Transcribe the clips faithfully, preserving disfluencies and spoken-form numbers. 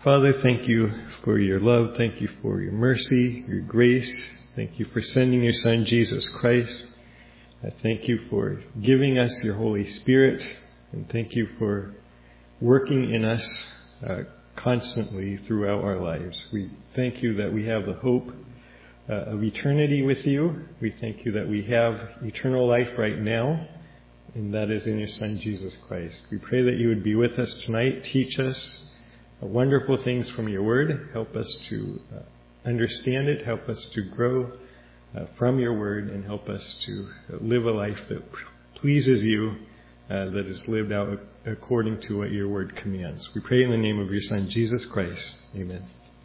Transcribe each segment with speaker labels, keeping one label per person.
Speaker 1: Father, thank you for your love. Thank you for your mercy, your grace. Thank you for sending your Son, Jesus Christ. I thank you for giving us your Holy Spirit. And thank you for working in us uh, constantly throughout our lives. We thank you that we have the hope uh, of eternity with you. We thank you that we have eternal life right now, and that is in your Son, Jesus Christ. We pray that you would be with us tonight. Teach us wonderful things from your word. Help us to uh, understand it. Help us to grow uh, from your word, and help us to live a life that pleases you, uh, that is lived out according to what your word commands. We pray in the name of your Son, Jesus Christ. Amen.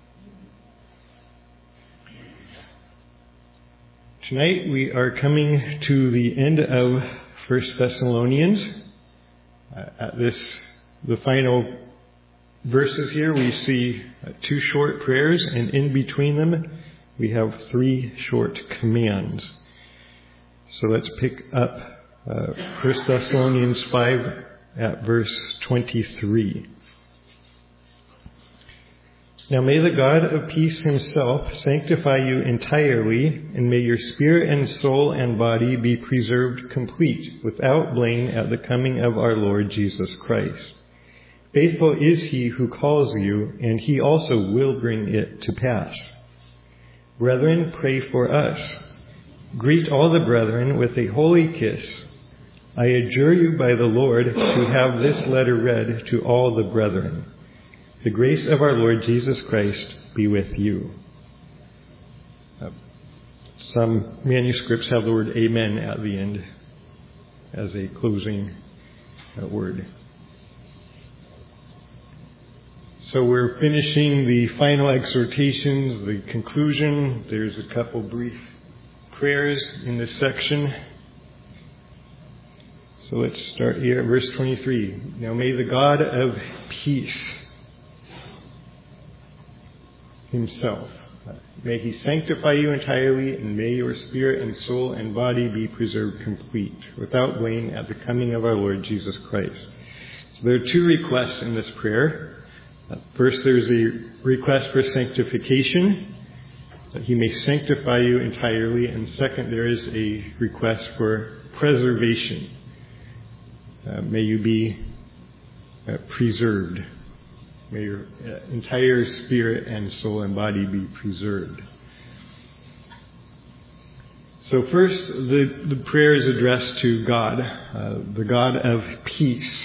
Speaker 1: Tonight we are coming to the end of First Thessalonians. Uh, at this, the final verses here, we see uh, two short prayers, and in between them we have three short commands. So let's pick up uh, First Thessalonians five at verse twenty-three. Now may the God of peace himself sanctify you entirely, and may your spirit and soul and body be preserved complete, without blame, at the coming of our Lord Jesus Christ. Faithful is he who calls you, and he also will bring it to pass. Brethren, pray for us. Greet all the brethren with a holy kiss. I adjure you by the Lord to have this letter read to all the brethren. The grace of our Lord Jesus Christ be with you. Uh, some manuscripts have the word amen at the end as a closing uh, word. So we're finishing the final exhortations, the conclusion. There's a couple brief prayers in this section. So let's start here at verse twenty-three. Now may the God of peace himself, may he sanctify you entirely, and may your spirit and soul and body be preserved complete, without blame, at the coming of our Lord Jesus Christ. So there are two requests in this prayer. First, there's a request for sanctification, that he may sanctify you entirely. And second, there is a request for preservation. Uh, may you be uh, preserved. May your uh, entire spirit and soul and body be preserved. So first, the, the prayer is addressed to God, uh, the God of peace.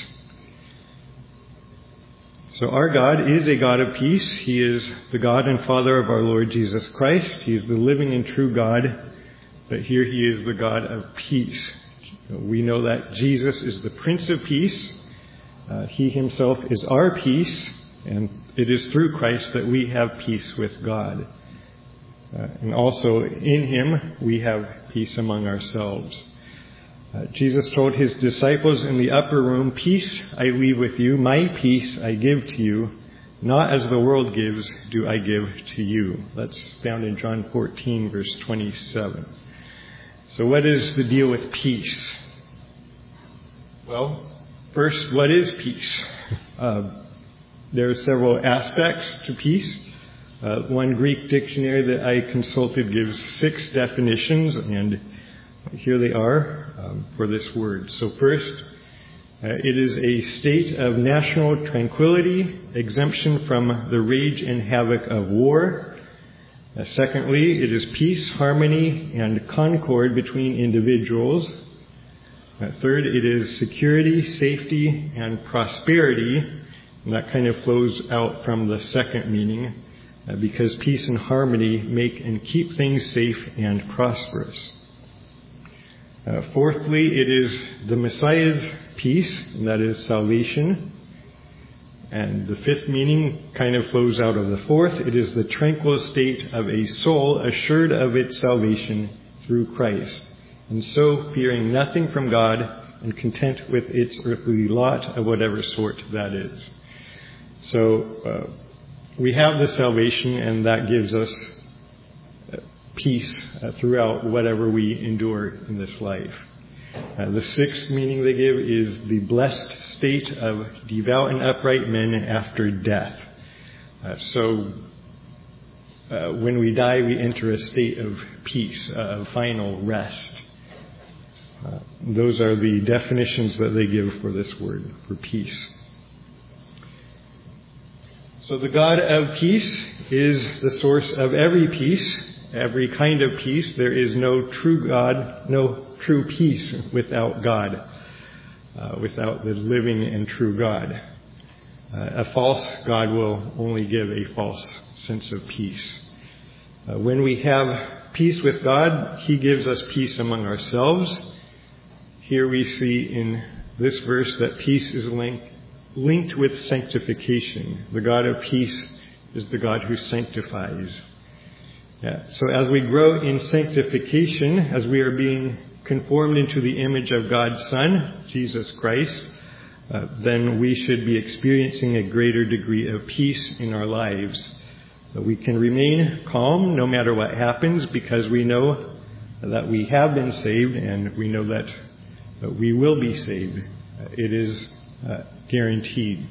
Speaker 1: So our God is a God of peace. He is the God and Father of our Lord Jesus Christ. He is the living and true God, but here he is the God of peace. We know that Jesus is the Prince of Peace. Uh, he himself is our peace, and it is through Christ that we have peace with God. Uh, and also in him we have peace among ourselves. Uh, Jesus told his disciples in the upper room, "Peace I leave with you, my peace I give to you. Not as the world gives, do I give to you." That's found in John fourteen, verse twenty-seven. So what is the deal with peace? Well, first, what is peace? Uh, there are several aspects to peace. Uh, one Greek dictionary that I consulted gives six definitions, and here they are um, for this word. So first, uh, it is a state of national tranquility, exemption from the rage and havoc of war. Uh, secondly, it is peace, harmony, and concord between individuals. Uh, third, it is security, safety, and prosperity. And that kind of flows out from the second meaning, uh, because peace and harmony make and keep things safe and prosperous. Uh, fourthly, it is the Messiah's peace, and that is salvation. And the fifth meaning kind of flows out of the fourth. It is the tranquil state of a soul assured of its salvation through Christ, and so fearing nothing from God and content with its earthly lot of whatever sort that is. So uh, we have the salvation, and that gives us peace uh, throughout whatever we endure in this life. Uh, the sixth meaning they give is the blessed state of devout and upright men after death. Uh, so uh, when we die, we enter a state of peace, uh, of final rest. Uh, those are the definitions that they give for this word, for peace. So the God of peace is the source of every peace, every kind of peace. There is no true God, no true peace without God, uh, without the living and true God. Uh, a false God will only give a false sense of peace. Uh, when we have peace with God, He gives us peace among ourselves. Here we see in this verse that peace is linked linked with sanctification. The God of peace is the God who sanctifies. Yeah. So as we grow in sanctification, as we are being conformed into the image of God's Son, Jesus Christ, uh, then we should be experiencing a greater degree of peace in our lives. Uh, we can remain calm no matter what happens because we know that we have been saved and we know that, that we will be saved. Uh, it is uh, guaranteed.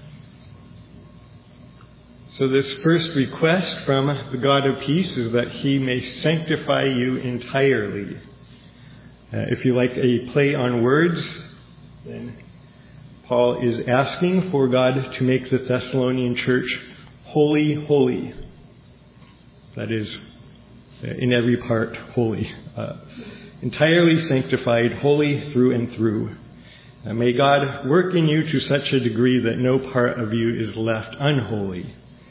Speaker 1: So this first request from the God of peace is that He may sanctify you entirely. Uh, if you like a play on words, then Paul is asking for God to make the Thessalonian church holy, holy. That is, uh, in every part, holy. Uh, entirely sanctified, holy through and through. Uh, may God work in you to such a degree that no part of you is left unholy.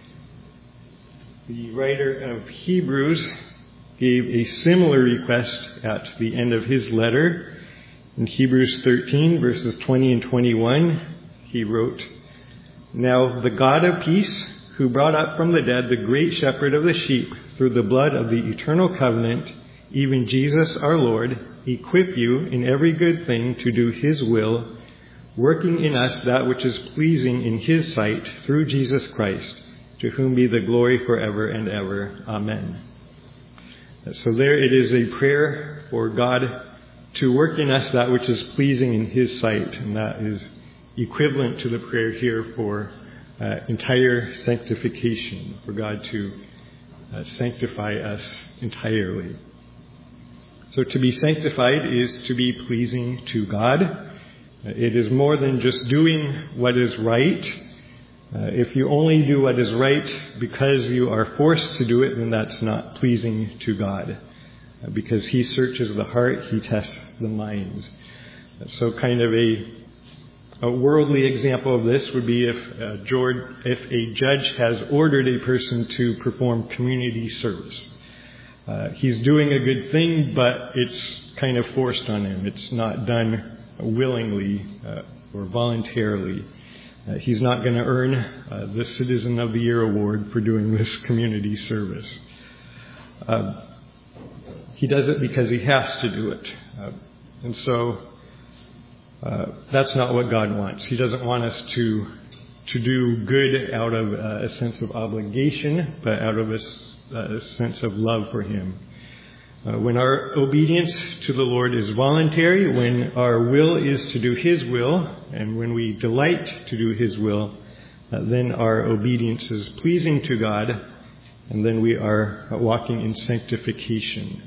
Speaker 1: The writer of Hebrews gave a similar request at the end of his letter. In Hebrews thirteen, verses twenty and twenty-one, he wrote, "Now the God of peace, who brought up from the dead the great shepherd of the sheep through the blood of the eternal covenant, even Jesus our Lord, equip you in every good thing to do His will, working in us that which is pleasing in His sight through Jesus Christ, to whom be the glory forever and ever. Amen." So there it is a prayer for God to work in us that which is pleasing in His sight, and that is equivalent to the prayer here for uh, entire sanctification, for God to uh, sanctify us entirely. So to be sanctified is to be pleasing to God. It is more than just doing what is right. Uh, if you only do what is right because you are forced to do it, then that's not pleasing to God. Uh, because He searches the heart, He tests the minds. Uh, so kind of a, a worldly example of this would be if, uh, George, if a judge has ordered a person to perform community service. Uh, he's doing a good thing, but it's kind of forced on him. It's not done willingly uh, or voluntarily. Uh, he's not going to earn uh, the Citizen of the Year award for doing this community service. Uh, he does it because he has to do it. Uh, and so uh, that's not what God wants. He doesn't want us to to do good out of uh, a sense of obligation, but out of a a sense of love for Him. Uh, when our obedience to the Lord is voluntary, when our will is to do His will, and when we delight to do His will, uh, then our obedience is pleasing to God, and then we are walking in sanctification.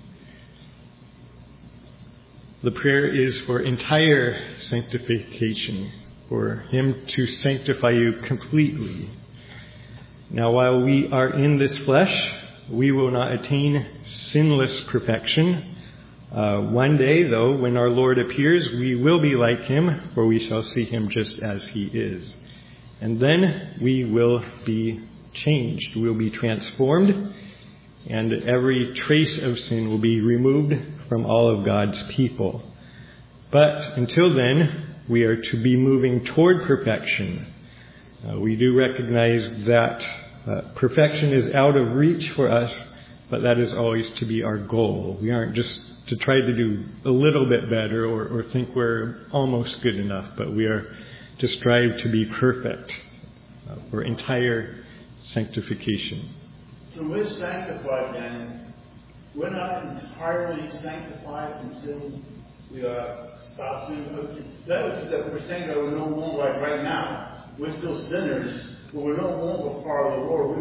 Speaker 1: The prayer is for entire sanctification, for Him to sanctify you completely. Now, while we are in this flesh, we will not attain sinless perfection. Uh, one day, though, when our Lord appears, we will be like Him, for we shall see Him just as He is. And then we will be changed. We will be transformed, and every trace of sin will be removed from all of God's people. But until then, we are to be moving toward perfection. Uh, we do recognize that Uh, perfection is out of reach for us, but that is always to be our goal. We aren't just to try to do a little bit better or, or think we're almost good enough, but we are to strive to be perfect uh, for entire sanctification.
Speaker 2: So we're sanctified then. We're not entirely sanctified from sin. We are stopped sin. That, that we're saying that we're no longer like right now. We're still sinners. But we're no longer part of the world.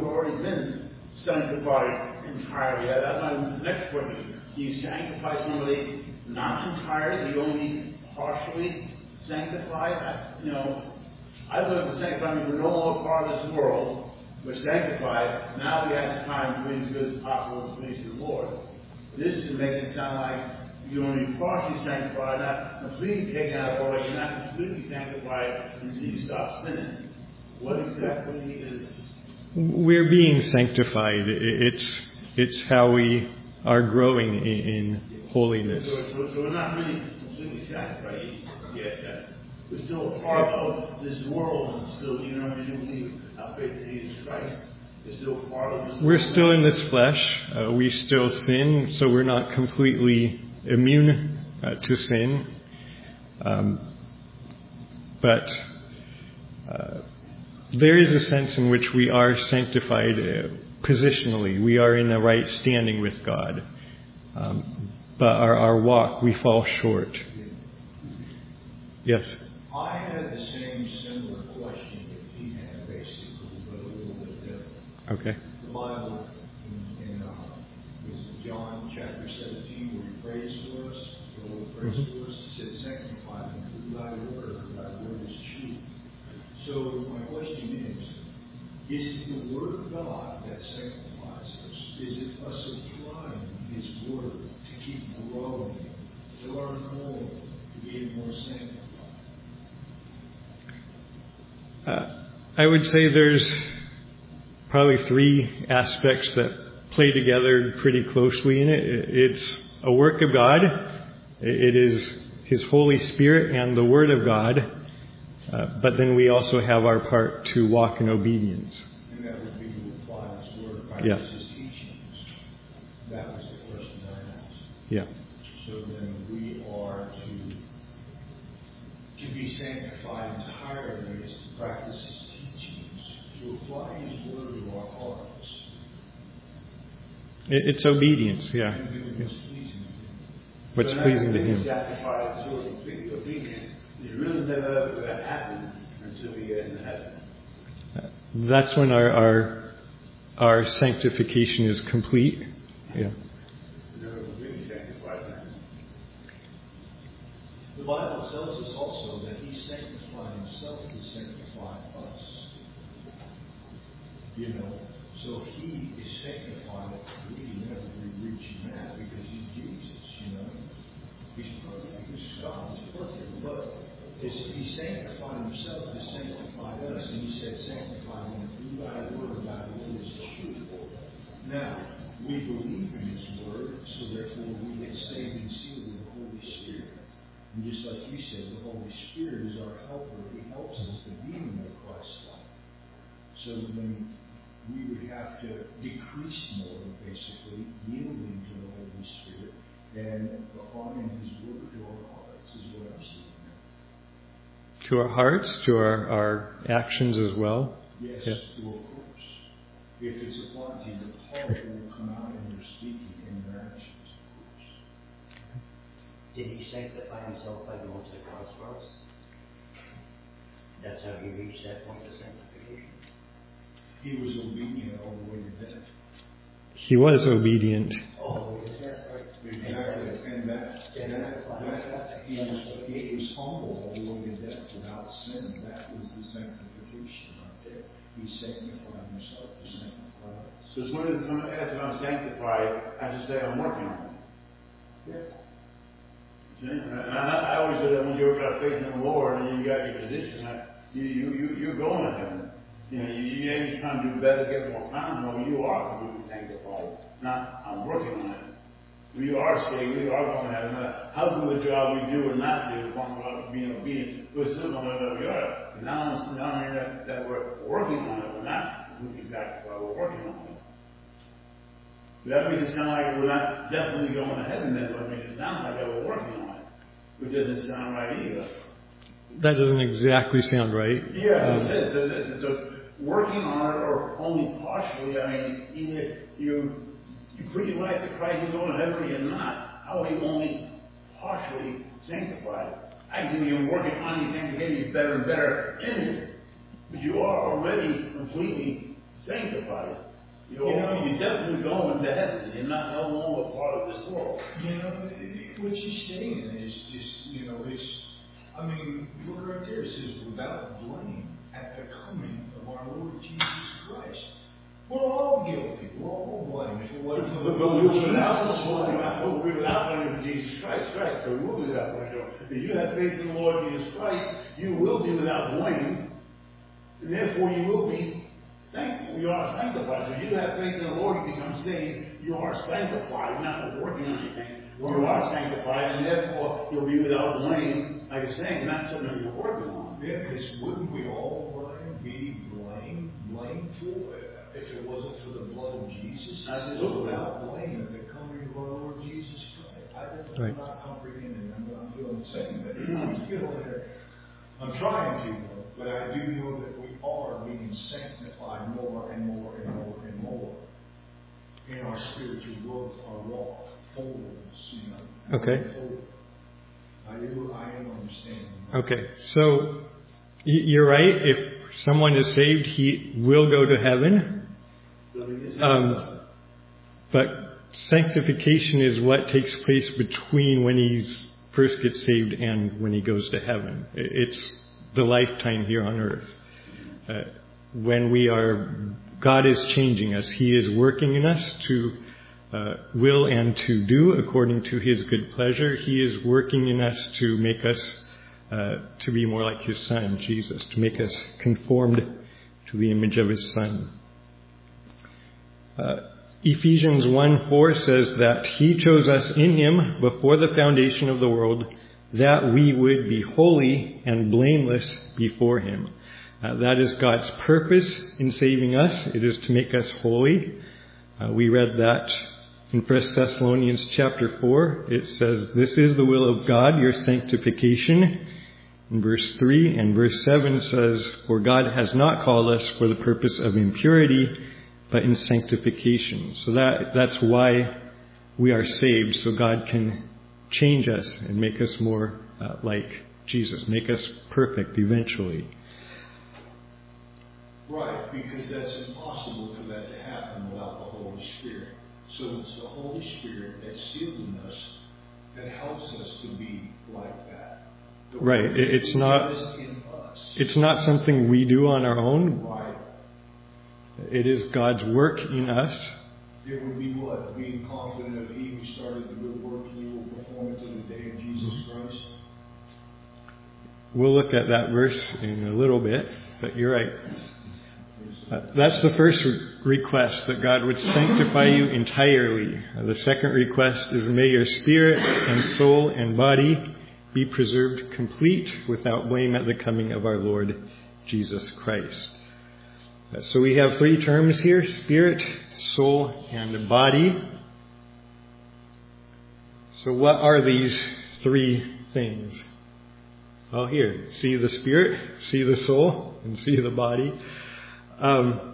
Speaker 2: sanctified entirely. Yeah, that's my next question. Do you sanctify somebody not entirely? Do you only partially sanctify? I, you know, I look at sanctifying, we're no more part of this world. We're sanctified. Now we have the time to please good, possible to please the Lord. This is making it sound like you're only partially sanctified, not completely taken out of order. You're not completely sanctified until you stop sinning. What exactly is?
Speaker 1: We're being sanctified. It's it's how we are growing in, in holiness.
Speaker 2: So, so, so we're not really completely sanctified yet. yet. We're still a part of this world. Still, you know, when you believe our faith in Jesus Christ, we're still part of this.
Speaker 1: We're still in this flesh. Uh, we still sin, so we're not completely immune uh, to sin. Um, but uh, there is a sense in which we are sanctified uh, positionally. We are in a right standing with God. Um, but our, our walk, we fall short. Yes?
Speaker 3: I had the same similar question that he had, basically, but a little bit different.
Speaker 1: Okay.
Speaker 3: The Bible in, in uh, is it John chapter seventeen, where he prays to us, the Lord prays mm-hmm. to us, he said, sanctify them through thy word, thy word is true. So my question is, is it the word of God that sanctifies us? Is it us applying his word to keep growing, to learn more, to be more sanctified?
Speaker 1: Uh, I would say there's probably three aspects that play together pretty closely in it. It's a work of God. It is His Holy Spirit and the Word of God. Uh, but then we also have our part to walk in obedience.
Speaker 3: And that would be to apply His Word, practice
Speaker 1: yeah.
Speaker 3: His teachings. That was the question I asked.
Speaker 1: Yeah.
Speaker 3: So then we are to to be sanctified entirely is to practice His teachings, to apply His Word to our hearts.
Speaker 1: It, it's obedience, yeah.
Speaker 3: And do what's
Speaker 1: yeah.
Speaker 3: pleasing to Him.
Speaker 1: What's so pleasing to Him.
Speaker 2: Sanctified to completely obedient. It really never ever going to happen until we get into heaven.
Speaker 1: Uh, that's when our, our our sanctification is complete. Yeah.
Speaker 2: Never completely sanctified.
Speaker 3: The Bible tells us also that He sanctified Himself to sanctify us. You know, so He is sanctified. We can never be reaching that because He's Jesus. You know, He's perfect. He's God. He's perfect, but He sanctified Himself to sanctify us, and He said, "Sanctify them through Thy word. Thy word is true." Now we believe in His word, so therefore we get saved and sealed with the Holy Spirit. And just like you said, the Holy Spirit is our helper. He helps us to be more Christ-like. So then we would have to decrease more, basically, yielding to the Holy Spirit and applying His word to our hearts is what I'm seeing now.
Speaker 1: To our hearts, to our, our actions as well?
Speaker 3: Yes,
Speaker 1: yeah.
Speaker 3: to of course. If it's applied to your heart, it will come out in your speaking and your actions.
Speaker 4: Did He sanctify Himself by going to the cross for us? That's how He reached that point of sanctification?
Speaker 3: He was obedient all the way to death.
Speaker 1: He was obedient.
Speaker 4: Oh, yes, right.
Speaker 3: Exactly. And that, and that, that he, was, he was humble all the way to death without sin. That was the sanctification right there. He sanctified Himself to sanctify us.
Speaker 2: So as soon as after I'm sanctified, I just say I'm working on it.
Speaker 3: Yeah.
Speaker 2: See? And I, I always say that when you've got faith in the Lord and you got your position, you, you, you, you're going to heaven. You know, you, you ain't trying to do better, get more pounds. No, you are completely sanctified. Not, I'm working on it. We are saved. We are going to heaven. How good a job we do or not do, as long as we're being obedient, we're still going to know we are. And now I'm not only that, that we're working on it, we're not completely sanctified. We're working on it. That makes it sound like we're not definitely going to heaven then, but it makes it sound like that we're working on it. Which doesn't sound right either.
Speaker 1: That doesn't exactly sound right.
Speaker 2: Yeah,
Speaker 1: um,
Speaker 2: it says. So, so, so working on it or only partially, I mean, either you you put your life to Christ, you're going to heaven, or you're not. How are you only partially sanctified? Actually, you're working on your sanctification, you're better and better in it. But you are already completely sanctified. You're,
Speaker 3: You know,
Speaker 2: you're definitely going to heaven. You're not no longer part of this world.
Speaker 3: You know, what she's saying is just, you know, it's, I mean, look right there. It says, without blame at the coming of our Lord Jesus Christ. We're all guilty. We're all blamed for what
Speaker 2: But but we were without, we were without blame for Jesus Christ, right? So we will be without blame. If you have faith in the Lord Jesus Christ, you will be without blame. And therefore you will be thankful. You are sanctified. So if you have faith in the Lord, you become saved. You are sanctified. You're not working on anything. You are sanctified, and therefore you'll be without blame. Like I was saying, not something you're working on.
Speaker 3: Yeah, because wouldn't we all, Brian, be blamed, blamed for it if it wasn't for the blood of Jesus?
Speaker 2: Absolutely.
Speaker 3: Without blame at the coming of our Lord Jesus Christ. I don't,
Speaker 1: Right.
Speaker 3: I'm not comprehending. I'm, I'm feeling the same, but I'm feeling it. I'm trying to, but I do know that we are being sanctified more and more and more and more in our spiritual growth, our walk forwards, you know.
Speaker 1: Okay.
Speaker 3: Forward. I do, I am understanding.
Speaker 1: Okay, so y- you're right. If someone is saved, he will go to heaven. Um, but sanctification is what takes place between when he first gets saved and when he goes to heaven. It's the lifetime here on earth. Uh, when we are, God is changing us. He is working in us to uh, will and to do according to His good pleasure. He is working in us to make us uh, to be more like His Son, Jesus, to make us conformed to the image of His Son. Uh, Ephesians one four says that He chose us in Him before the foundation of the world, that we would be holy and blameless before Him. Uh, that is God's purpose in saving us. It is to make us holy. Uh, we read that in First Thessalonians chapter four. It says, "This is the will of God, your sanctification." In verse three and verse seven says, "For God has not called us for the purpose of impurity, but in sanctification." So that that's why we are saved, so God can change us and make us more uh, like Jesus, make us perfect eventually.
Speaker 3: Right, because that's impossible for that to happen without the Holy Spirit. So it's the Holy Spirit that's sealed in us that helps us to be like that. The
Speaker 1: Right, it, it's not
Speaker 3: in us.
Speaker 1: it's not something we do on our own.
Speaker 3: Right.
Speaker 1: It is God's work in us.
Speaker 3: It would be what? Being confident of He who started the good work and you will perform it to the day of Jesus Christ?
Speaker 1: We'll look at that verse in a little bit, but you're right. Uh, that's the first re- request, that God would sanctify you entirely. Uh, the second request is, may your spirit and soul and body be preserved complete without blame at the coming of our Lord Jesus Christ. Uh, so we have three terms here: spirit, soul, and body. So what are these three things? Well, here, see the spirit, see the soul, and see the body. Um,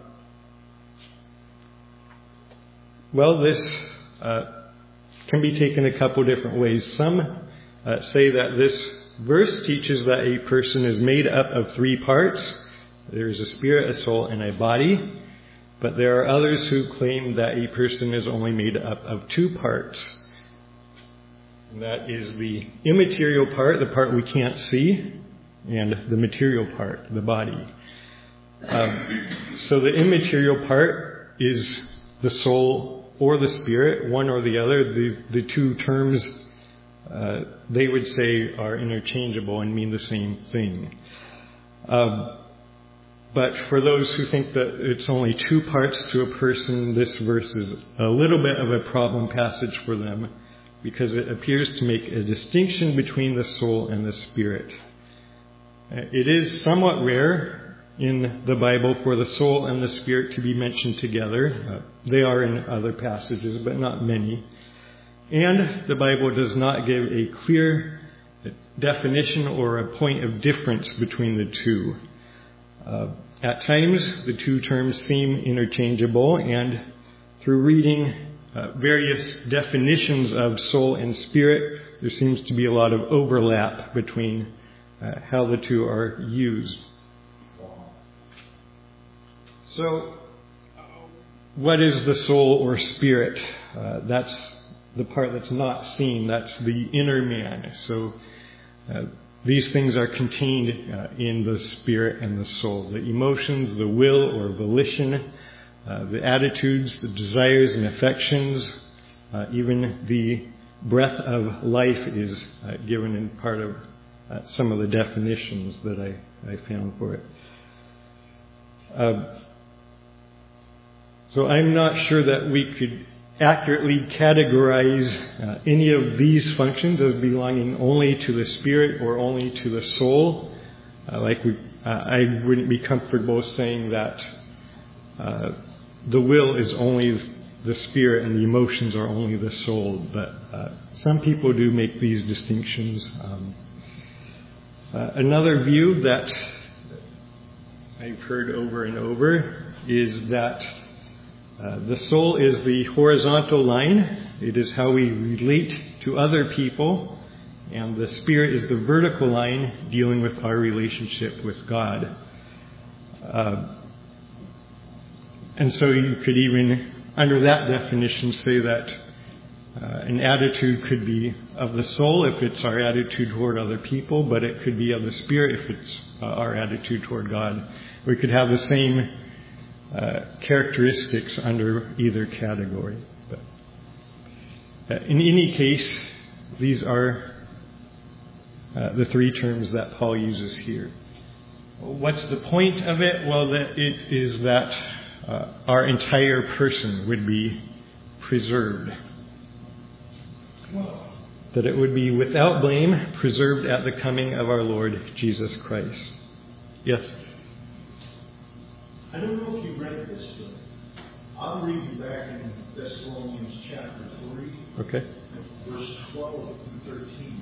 Speaker 1: well, this uh, can be taken a couple different ways. Some uh, say that this verse teaches that a person is made up of three parts. There is a spirit, a soul, and a body. But there are others who claim that a person is only made up of two parts. And that is the immaterial part, the part we can't see, and the material part, the body. Um, so the immaterial part is the soul or the spirit, one or the other. The, the two terms, uh, they would say, are interchangeable and mean the same thing. Um, but for those who think that it's only two parts to a person, this verse is a little bit of a problem passage for them, because it appears to make a distinction between the soul and the spirit. It is somewhat rare in the Bible for the soul and the spirit to be mentioned together. Uh, they are in other passages, but not many. And the Bible does not give a clear definition or a point of difference between the two. Uh, at times, the two terms seem interchangeable, and through reading uh, various definitions of soul and spirit, there seems to be a lot of overlap between uh, how the two are used. So, what is the soul or spirit? Uh, that's the part that's not seen. That's the inner man. So uh, these things are contained uh, in the spirit and the soul. The emotions, the will or volition, uh, the attitudes, the desires and affections, uh, even the breath of life is uh, given in part of uh, some of the definitions that I, I found for it. Uh, so I'm not sure that we could accurately categorize uh, any of these functions as belonging only to the spirit or only to the soul. Uh, like we, uh, I wouldn't be comfortable saying that uh, the will is only the spirit and the emotions are only the soul. But uh, some people do make these distinctions. Um, uh, another view that I've heard over and over is that Uh, the soul is the horizontal line. It is how we relate to other people. And the spirit is the vertical line dealing with our relationship with God. Uh, and so you could even, under that definition, say that uh, an attitude could be of the soul if it's our attitude toward other people, but it could be of the spirit if it's uh, our attitude toward God. We could have the same Uh, characteristics under either category. But uh, in any case, these are uh, the three terms that Paul uses here. What's the point of it? Well, that it is that uh, our entire person would be preserved. That it would be without blame, preserved at the coming of our Lord Jesus Christ. Yes?
Speaker 3: I don't know if you read this, but I'm reading back in Thessalonians chapter three,
Speaker 1: Okay.
Speaker 3: verse twelve and thirteen.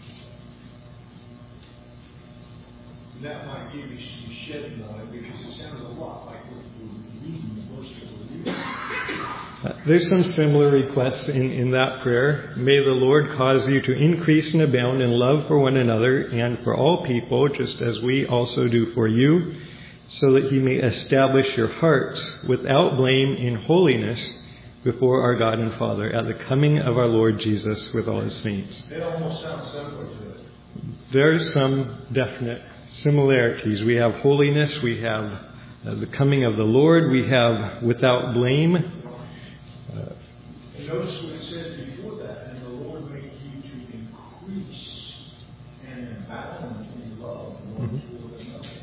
Speaker 3: And that might give you some shedding on it because it sounds a lot like what we're reading, the verse that we're reading.
Speaker 1: Uh, there's some similar requests in, in that prayer. May the Lord cause you to increase and abound in love for one another and for all people, just as we also do for you, so that he may establish your hearts without blame in holiness before our God and Father at the coming of our Lord Jesus with all his saints.
Speaker 3: It almost sounds similar to it.
Speaker 1: There's some definite similarities. We have holiness, we have uh, the coming of the Lord, we have without blame. Uh,
Speaker 3: and notice what it says before that, and the Lord make you to increase and abound in love one
Speaker 1: mm-hmm.
Speaker 3: toward another.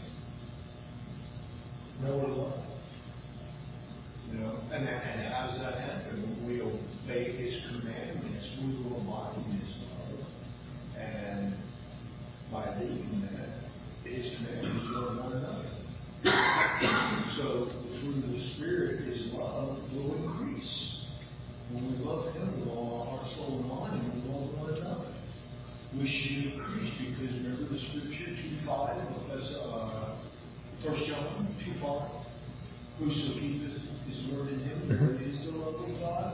Speaker 3: No love. You know, and, that, and how does that happen? When we obey his commandments, we will abide in his love. And by doing that, his commandments love one another. So the fruit of the Spirit is love will increase. When we love him with all our heart, soul, and mind, we love one another. We should increase because remember the scripture two five, because uh First John two five, whoso keepeth his word in him, the word is the love of God.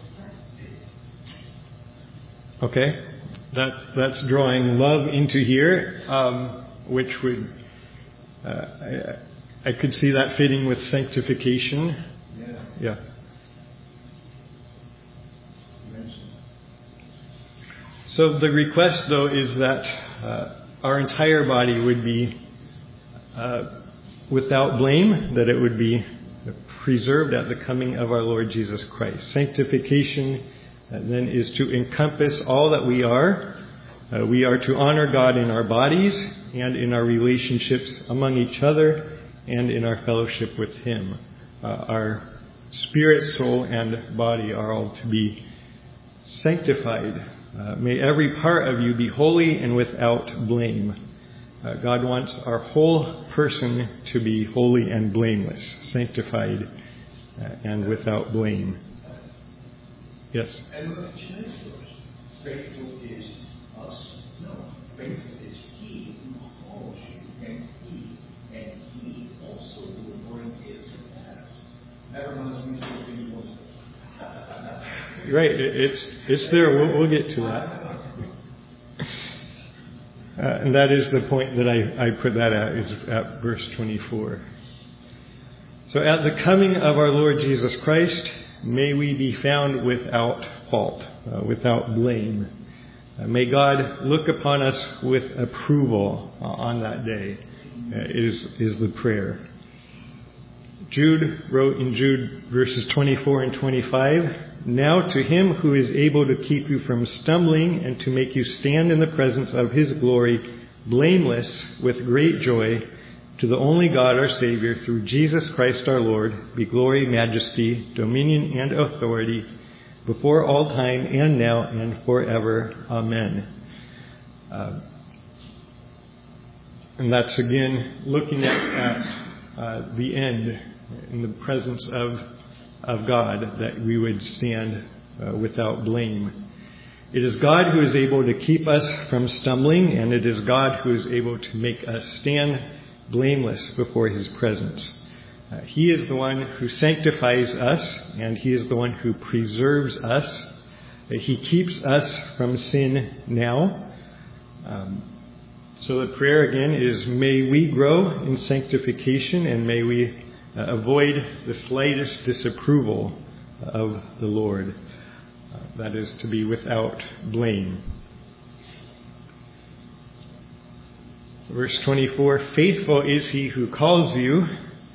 Speaker 1: Okay, that that's drawing love into here, um, which would uh, I, I could see that fitting with sanctification.
Speaker 3: Yeah.
Speaker 1: Yeah. So the request, though, is that uh, our entire body would be uh, without blame, that it would be preserved at the coming of our Lord Jesus Christ. Sanctification uh, then is to encompass all that we are. Uh, we are to honor God in our bodies and in our relationships among each other and in our fellowship with Him. Uh, our spirit, soul, and body are all to be sanctified. Uh, may every part of you be holy and without blame. Uh, God wants our whole person to be holy and blameless, sanctified uh, and without blame. Yes?
Speaker 3: And look at your next verse. Faithful is us? No. Faithful is He who calls you, and He, and He also will bring it to pass. That reminds me of what He was.
Speaker 1: Right, it's it's there. We'll, we'll get to that. Uh, and that is the point that I, I put that at, is at verse twenty-four. So at the coming of our Lord Jesus Christ, may we be found without fault, uh, without blame. Uh, may God look upon us with approval uh, on that day, uh, is, is the prayer. Jude wrote in Jude verses twenty-four and twenty-five, "Now to him who is able to keep you from stumbling and to make you stand in the presence of his glory, blameless with great joy, to the only God our Savior, through Jesus Christ our Lord, be glory, majesty, dominion, and authority, before all time and now and forever. Amen." Uh, and that's again looking at, at uh, the end, in the presence of of God, that we would stand uh, without blame. It is God who is able to keep us from stumbling, and it is God who is able to make us stand blameless before his presence. Uh, he is the one who sanctifies us, and he is the one who preserves us. Uh, he keeps us from sin now. Um, so the prayer again is, may we grow in sanctification, and may we uh, avoid the slightest disapproval of the Lord. Uh, that is, to be without blame. Verse twenty-four, "Faithful is he who calls you."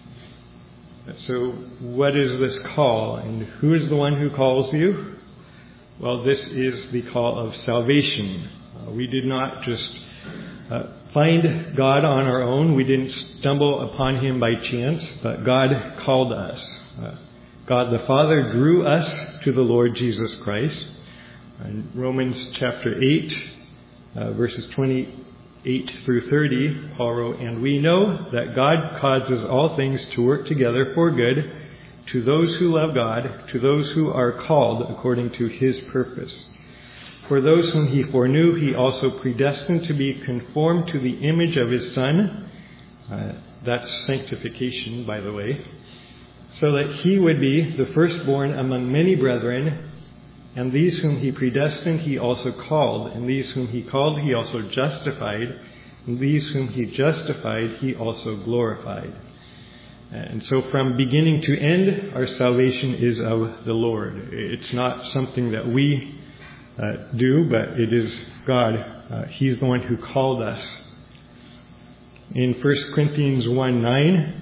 Speaker 1: So what is this call, and who is the one who calls you? Well, this is the call of salvation. Uh, we did not just uh, find God on our own. We didn't stumble upon him by chance, but God called us. Uh, God the Father drew us to the Lord Jesus Christ. In Romans chapter eight, uh, verses twenty-eight through thirty, Paul wrote, "And we know that God causes all things to work together for good to those who love God, to those who are called according to his purpose. For those whom he foreknew, he also predestined to be conformed to the image of his Son." Uh, that's sanctification, by the way. "So that he would be the firstborn among many brethren. And these whom he predestined, he also called. And these whom he called, he also justified. And these whom he justified, he also glorified." And so from beginning to end, our salvation is of the Lord. It's not something that we uh, do, but it is God. Uh, he's the one who called us. In First Corinthians one nine,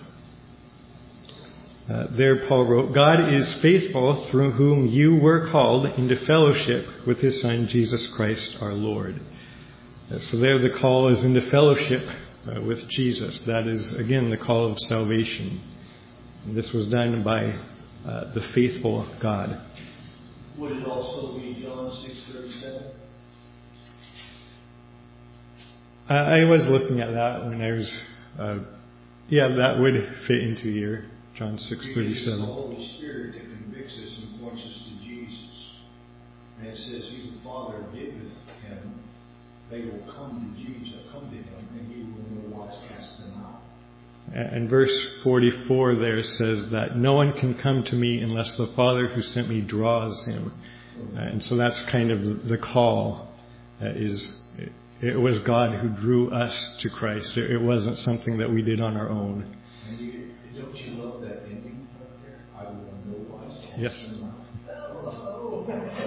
Speaker 1: Uh, there Paul wrote, "God is faithful, through whom you were called into fellowship with his Son, Jesus Christ our Lord." Uh, so there the call is into fellowship uh, with Jesus. That is, again, the call of salvation. And this was done by uh, the faithful God.
Speaker 3: Would it also be John six thirty-seven?
Speaker 1: I, I was looking at that when I was, uh, yeah, that would fit into here. John six thirty-seven.
Speaker 3: It's the Holy Spirit that convicts us and points us to Jesus. And it says, "He the Father giveth him, they will come to Jesus, come to him, and he will know what's cast them out."
Speaker 1: And verse forty-four there says that no one can come to me unless the Father who sent me draws him. And so that's kind of the call. Uh, is it, it was God who drew us to Christ. It, it wasn't something that we did on our own.
Speaker 3: And you, don't you love that ending right there? "I will know what's cast
Speaker 1: Yes.
Speaker 3: them out." Oh,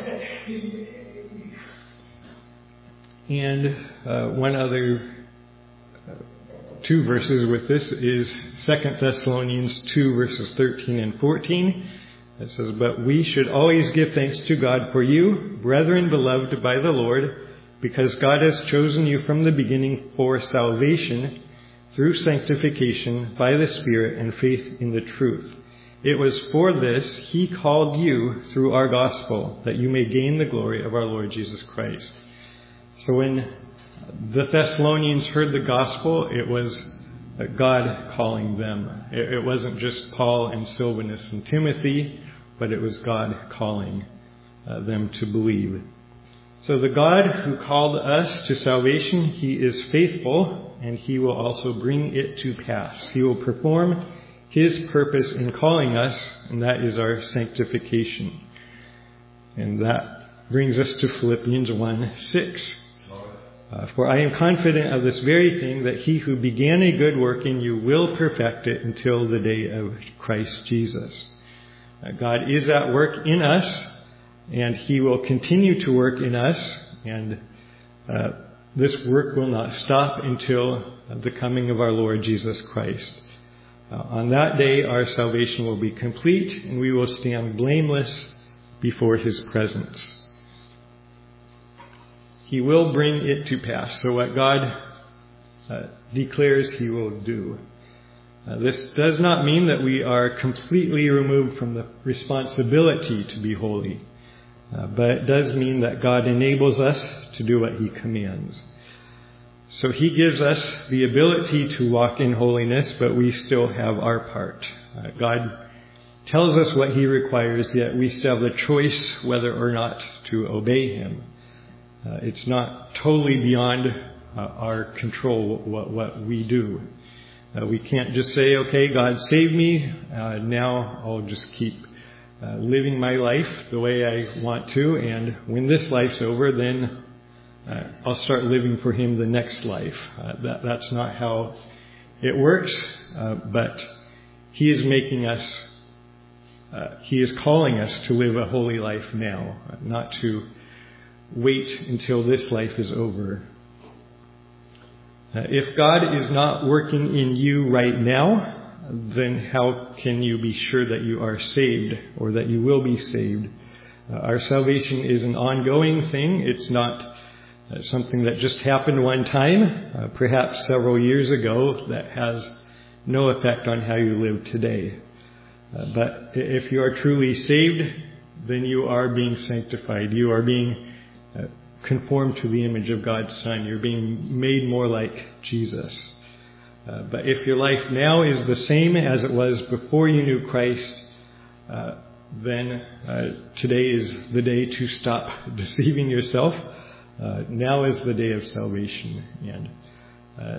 Speaker 1: And uh, one other uh, two verses with this is Second Thessalonians two verses thirteen and fourteen. It says, "But we should always give thanks to God for you, brethren beloved by the Lord, because God has chosen you from the beginning for salvation through sanctification by the Spirit and faith in the truth. It was for this he called you through our gospel, that you may gain the glory of our Lord Jesus Christ." So when the Thessalonians heard the gospel, it was God calling them. It wasn't just Paul and Silvanus and Timothy, but it was God calling uh, them to believe. So the God who called us to salvation, he is faithful, and he will also bring it to pass. He will perform his purpose in calling us, and that is our sanctification. And that brings us to Philippians one six. Uh, for I am confident of this very thing, that he who began a good work in you will perfect it until the day of Christ Jesus. Uh, God is at work in us, and he will continue to work in us, and uh, this work will not stop until the coming of our Lord Jesus Christ. Uh, on that day, our salvation will be complete, and we will stand blameless before his presence. He will bring it to pass. So what God uh, declares, he will do. Uh, this does not mean that we are completely removed from the responsibility to be holy. Uh, but it does mean that God enables us to do what he commands. So he gives us the ability to walk in holiness, but we still have our part. Uh, God tells us what he requires, yet we still have the choice whether or not to obey him. Uh, it's not totally beyond uh, our control what, what we do. Uh, we can't just say, okay, God saved me, uh, now I'll just keep uh, living my life the way I want to, and when this life's over, then uh, I'll start living for him the next life. Uh, that, that's not how it works, uh, but he is making us, uh, he is calling us to live a holy life now, not to wait until this life is over. Uh, if God is not working in you right now, then how can you be sure that you are saved or that you will be saved? Uh, our salvation is an ongoing thing. It's not uh, something that just happened one time, uh, perhaps several years ago, that has no effect on how you live today. Uh, but if you are truly saved, then you are being sanctified. You are being Uh, conformed to the image of God's Son. You're being made more like Jesus. Uh, but if your life now is the same as it was before you knew Christ, uh, then uh, today is the day to stop deceiving yourself. Uh, now is the day of salvation. And uh,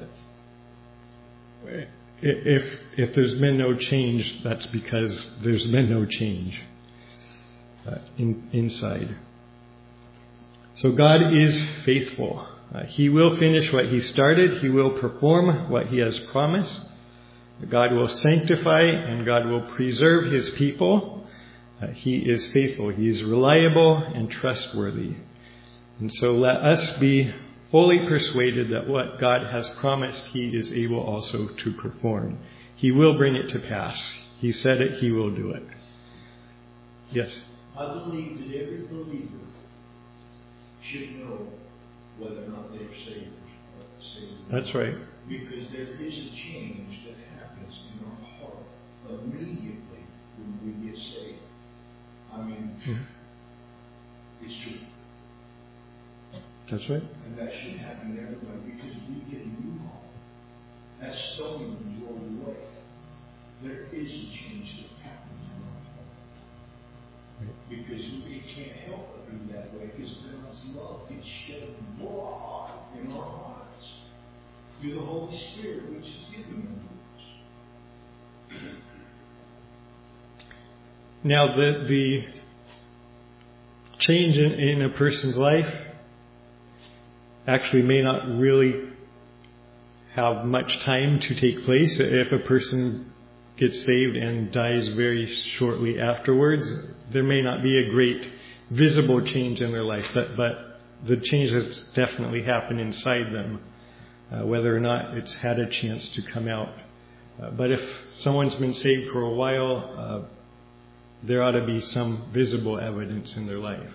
Speaker 1: if if there's been no change, that's because there's been no change uh, in, inside. So God is faithful. Uh, he will finish what he started. He will perform what he has promised. God will sanctify and God will preserve his people. Uh, he is faithful. He is reliable and trustworthy. And so let us be fully persuaded that what God has promised, he is able also to perform. He will bring it to pass. He said it, he will do it. Yes?
Speaker 3: I believe that every believer should know whether or not they're saved or saved.
Speaker 1: That's right.
Speaker 3: Because there is a change that happens in our heart immediately when we get saved. I mean, mm-hmm. It's true.
Speaker 1: That's right.
Speaker 3: And that should happen to everybody because we get a new heart. That stone is rolled away. There is a change that happens in our heart. Because we can't help but be that way, because God's love gets shed abroad in our hearts through the Holy Spirit, which is given to us.
Speaker 1: Now, the the change in, in a person's life actually may not really have much time to take place. If a person gets saved and dies very shortly afterwards, there may not be a great visible change in their life, but, but the change has definitely happened inside them, uh, whether or not it's had a chance to come out. Uh, but if someone's been saved for a while, uh, there ought to be some visible evidence in their life.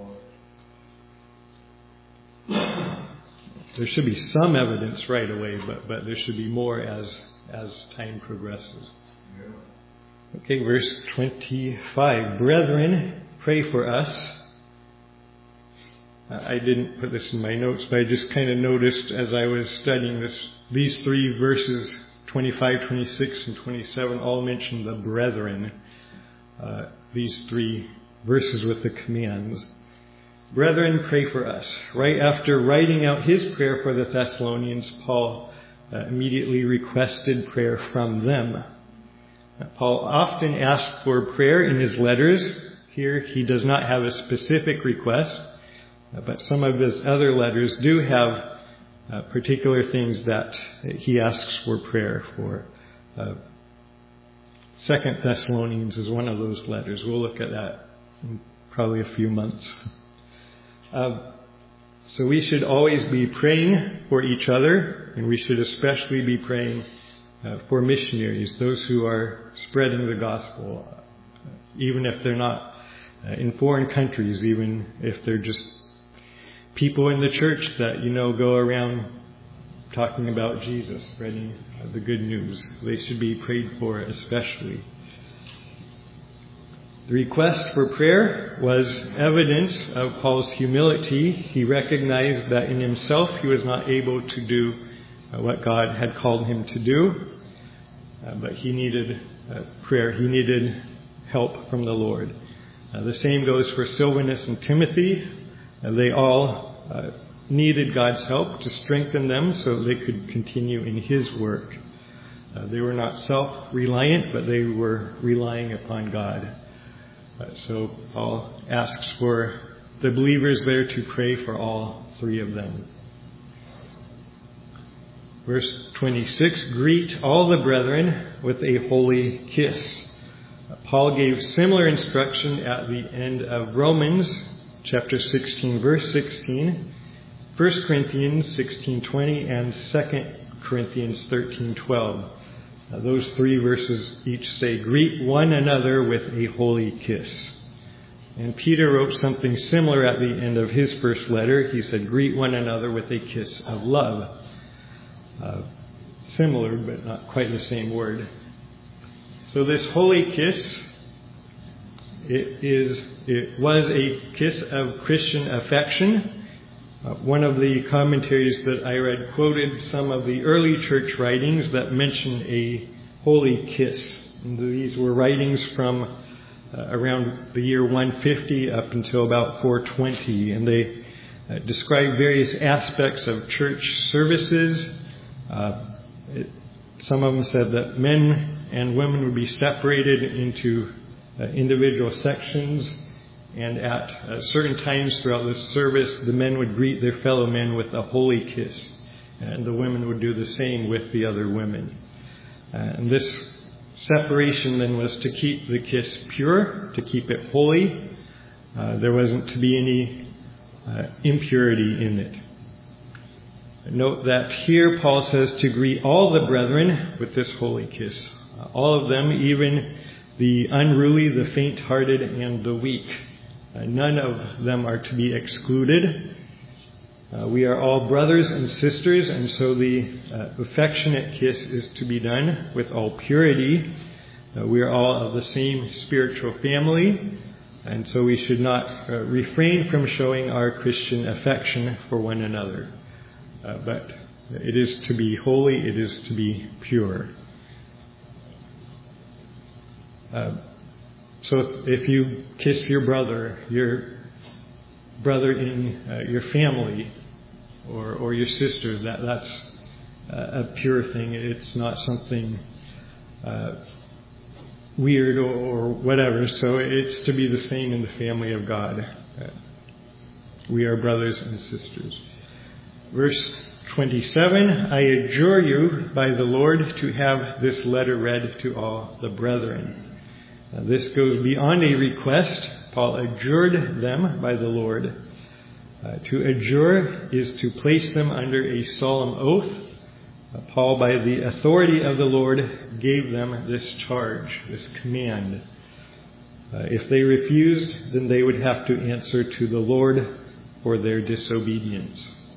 Speaker 1: There should be some evidence right away, but, but there should be more as as time progresses. Okay, verse twenty-five. Brethren, pray for us. Uh, I didn't put this in my notes, but I just kind of noticed as I was studying this, these three verses, twenty-five, twenty-six, and twenty-seven, all mention the brethren. Uh, these three verses with the commands. Brethren, pray for us. Right after writing out his prayer for the Thessalonians, Paul uh, immediately requested prayer from them. Paul often asks for prayer in his letters. Here he does not have a specific request, but some of his other letters do have uh, particular things that he asks for prayer for. Uh, Second Thessalonians is one of those letters. We'll look at that in probably a few months. Uh, so we should always be praying for each other, and we should especially be praying uh, for missionaries, those who are spreading the gospel, uh, even if they're not uh, in foreign countries, even if they're just people in the church that, you know, go around talking about Jesus, spreading uh, the good news. They should be prayed for especially. The request for prayer was evidence of Paul's humility. He recognized that in himself he was not able to do uh, what God had called him to do, uh, but he needed uh, prayer. He needed help from the Lord. Uh, the same goes for Silvanus and Timothy. Uh, they all uh, needed God's help to strengthen them so they could continue in his work. Uh, they were not self-reliant, but they were relying upon God. Uh, so Paul asks for the believers there to pray for all three of them. Verse twenty-six, greet all the brethren with a holy kiss. Uh, Paul gave similar instruction at the end of Romans chapter sixteen, verse sixteen, First Corinthians sixteen twenty, and Second Corinthians thirteen twelve. Uh, those three verses each say, greet one another with a holy kiss. And Peter wrote something similar at the end of his first letter. He said, greet one another with a kiss of love. Uh, similar, but not quite the same word. So this holy kiss, it is, it was a kiss of Christian affection. Uh, one of the commentaries that I read quoted some of the early church writings that mention a holy kiss. And these were writings from uh, around the year one fifty up until about four twenty. And they uh, describe various aspects of church services. Uh, it, some of them said that men and women would be separated into uh, individual sections. And at uh, certain times throughout the service, the men would greet their fellow men with a holy kiss. And the women would do the same with the other women. Uh, and this separation then was to keep the kiss pure, to keep it holy. Uh, there wasn't to be any uh, impurity in it. Note that here Paul says to greet all the brethren with this holy kiss. Uh, all of them, even the unruly, the faint-hearted, and the weak. Uh, none of them are to be excluded. Uh, we are all brothers and sisters, and so the uh, affectionate kiss is to be done with all purity. Uh, we are all of the same spiritual family, and so we should not uh, refrain from showing our Christian affection for one another. Uh, but it is to be holy, it is to be pure. Uh, So if you kiss your brother, your brother in uh, your family, or or your sister, that that's uh, a pure thing. It's not something uh, weird or, or whatever. So it's to be the same in the family of God. Uh, we are brothers and sisters. Verse twenty-seven, I adjure you by the Lord to have this letter read to all the brethren. Uh, this goes beyond a request. Paul adjured them by the Lord. Uh, to adjure is to place them under a solemn oath. Uh, Paul, by the authority of the Lord, gave them this charge, this command. Uh, if they refused, then they would have to answer to the Lord for their disobedience.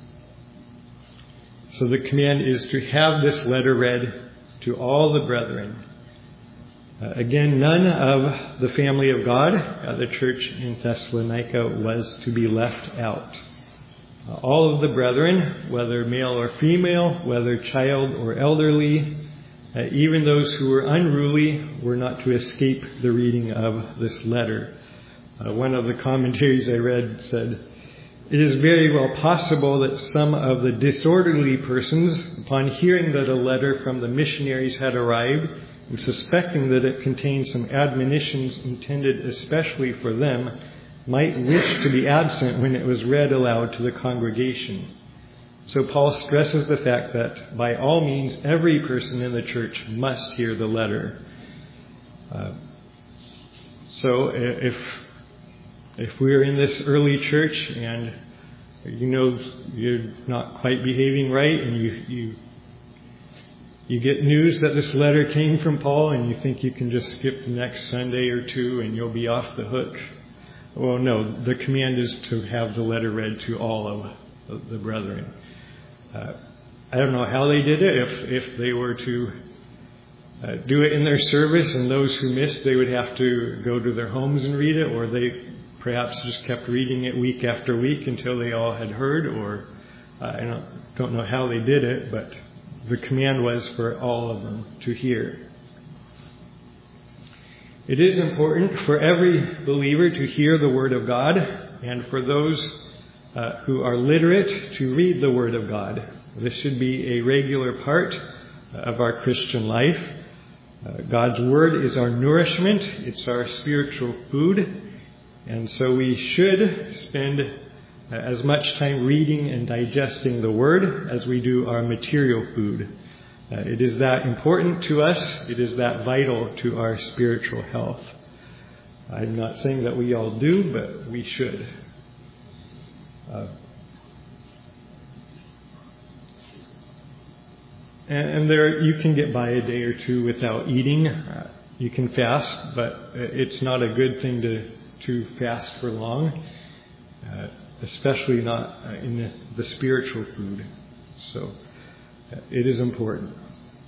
Speaker 1: So the command is to have this letter read to all the brethren. Uh, again, none of the family of God at the church in Thessalonica was to be left out. Uh, all of the brethren, whether male or female, whether child or elderly, uh, even those who were unruly, were not to escape the reading of this letter. Uh, one of the commentaries I read said, it is very well possible that some of the disorderly persons, upon hearing that a letter from the missionaries had arrived, and suspecting that it contained some admonitions intended especially for them, might wish to be absent when it was read aloud to the congregation. So Paul stresses the fact that by all means, every person in the church must hear the letter. Uh, so if if we're in this early church and you know you're not quite behaving right, and you you you get news that this letter came from Paul, and you think you can just skip the next Sunday or two and you'll be off the hook. Well, no, the command is to have the letter read to all of the brethren. Uh, I don't know how they did it. If if they were to uh, do it in their service, and those who missed, they would have to go to their homes and read it, or they perhaps just kept reading it week after week until they all had heard, or uh, I don't, don't know how they did it, but the command was for all of them to hear. It is important for every believer to hear the Word of God, and for those uh, who are literate to read the Word of God. This should be a regular part of our Christian life. Uh, God's Word is our nourishment. It's our spiritual food. And so we should spend uh, as much time reading and digesting the Word as we do our material food. Uh, it is that important to us. It is that vital to our spiritual health. I'm not saying that we all do, but we should. Uh, and, and there, you can get by a day or two without eating. Uh, you can fast, but it's not a good thing to, to fast for long, uh, especially not uh, in the, the spiritual food. So uh, it is important.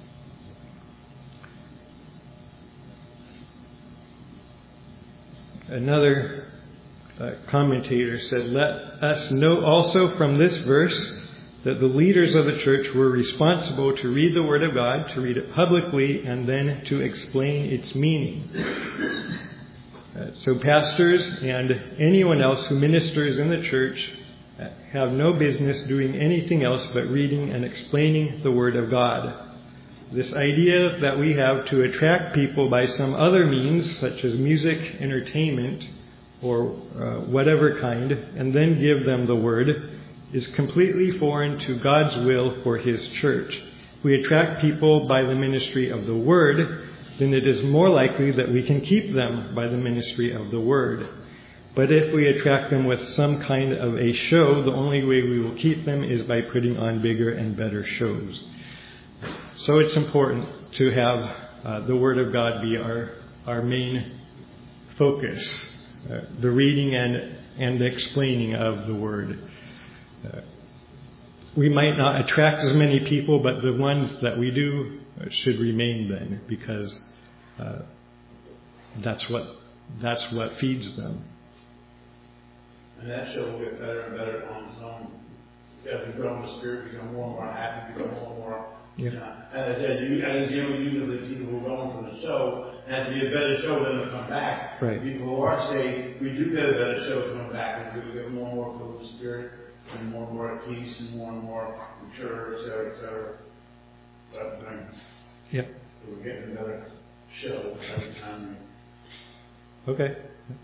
Speaker 1: Another uh, commentator said, "Let us know also from this verse that the leaders of the church were responsible to read the Word of God, to read it publicly, and then to explain its meaning." Uh, so pastors and anyone else who ministers in the church have no business doing anything else but reading and explaining the Word of God. This idea that we have to attract people by some other means, such as music, entertainment, or uh, whatever kind, and then give them the Word, is completely foreign to God's will for His church. If we attract people by the ministry of the Word, then it is more likely that we can keep them by the ministry of the Word. But if we attract them with some kind of a show, the only way we will keep them is by putting on bigger and better shows. So it's important to have uh, the Word of God be our, our main focus, uh, the reading and, and the explaining of the Word. Uh, we might not attract as many people, but the ones that we do should remain then, because uh, that's what that's what feeds them.
Speaker 2: And that show will get better and better on its own. As we grow in the spirit, become more and more happy, become more and more.
Speaker 1: Yeah.
Speaker 2: You know, and as, as you, as you know, usually the people who are going from the show, and as you get a better show, then they'll come back.
Speaker 1: Right.
Speaker 2: People who are saved, we do get a better show to come back, and we get more and more filled with the spirit, and more and more at peace, and more and more mature, et cetera, et cetera. But, um,
Speaker 1: Yeah.
Speaker 2: so we're getting a better show every time.
Speaker 1: Okay.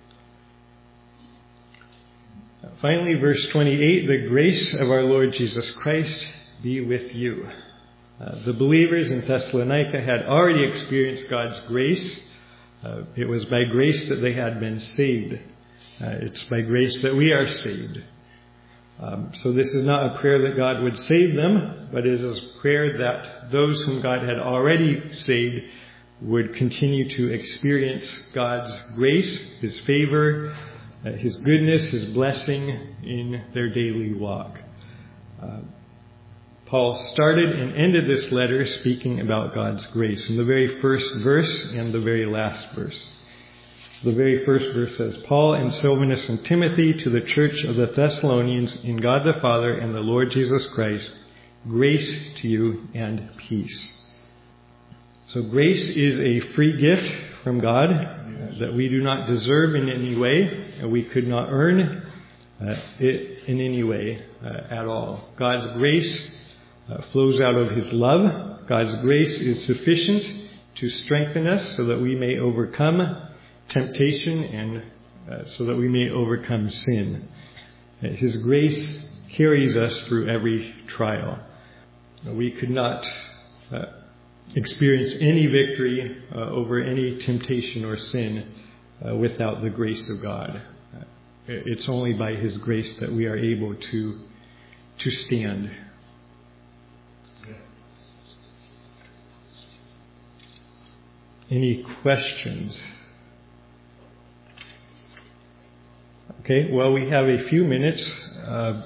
Speaker 1: Finally, verse twenty-eight, "The grace of our Lord Jesus Christ be with you." Uh, the believers in Thessalonica had already experienced God's grace. Uh, it was by grace that they had been saved. Uh, it's by grace that we are saved. Um, so this is not a prayer that God would save them, but it is a prayer that those whom God had already saved would continue to experience God's grace, His favor, uh, His goodness, His blessing in their daily walk. Uh, Paul started and ended this letter speaking about God's grace in the very first verse and the very last verse. So the very first verse says, "Paul and Silvanus and Timothy to the church of the Thessalonians in God the Father and the Lord Jesus Christ, grace to you and peace." So grace is a free gift from God uh, that we do not deserve in any way, and we could not earn uh, it in any way uh, at all. God's grace Uh, flows out of His love. God's grace is sufficient to strengthen us so that we may overcome temptation and uh, so that we may overcome sin. Uh, His grace carries us through every trial. We could not uh, experience any victory uh, over any temptation or sin uh, without the grace of God. Uh, it's only by His grace that we are able to to stand. Any questions? Okay, well, we have a few minutes. Uh,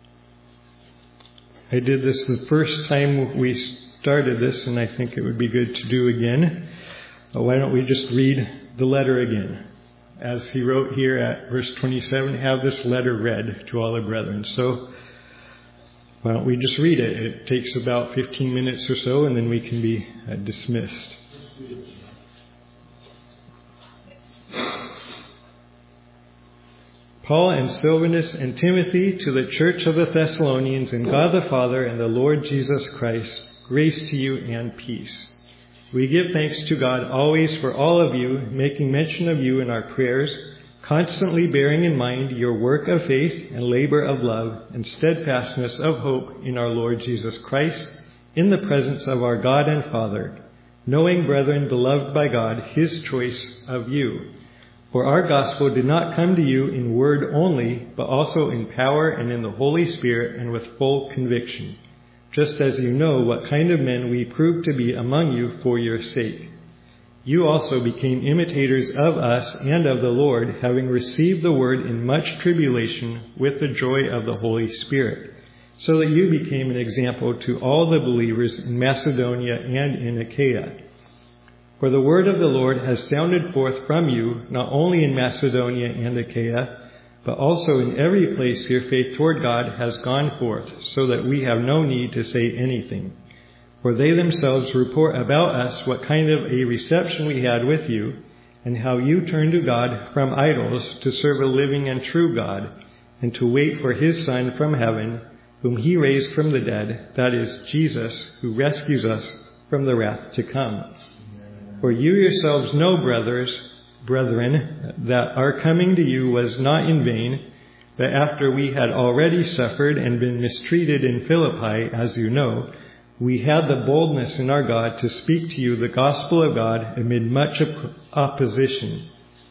Speaker 1: I did this the first time we started this, and I think it would be good to do again. Uh, why don't we just read the letter again? As he wrote here at verse twenty-seven, have this letter read to all the brethren. So, why don't we just read it? It takes about fifteen minutes or so, and then we can be uh, dismissed. Paul and Silvanus and Timothy, to the church of the Thessalonians, in God the Father and the Lord Jesus Christ, grace to you and peace. We give thanks to God always for all of you, making mention of you in our prayers, constantly bearing in mind your work of faith and labor of love and steadfastness of hope in our Lord Jesus Christ, in the presence of our God and Father, knowing, brethren, beloved by God, His choice of you. For our gospel did not come to you in word only, but also in power and in the Holy Spirit and with full conviction, just as you know what kind of men we proved to be among you for your sake. You also became imitators of us and of the Lord, having received the word in much tribulation with the joy of the Holy Spirit, so that you became an example to all the believers in Macedonia and in Achaia. For the word of the Lord has sounded forth from you, not only in Macedonia and Achaia, but also in every place your faith toward God has gone forth, so that we have no need to say anything. For they themselves report about us what kind of a reception we had with you, and how you turned to God from idols to serve a living and true God, and to wait for His Son from heaven, whom He raised from the dead, that is, Jesus, who rescues us from the wrath to come. For you yourselves know, brothers, brethren, that our coming to you was not in vain, but after we had already suffered and been mistreated in Philippi, as you know, we had the boldness in our God to speak to you the gospel of God amid much op- opposition.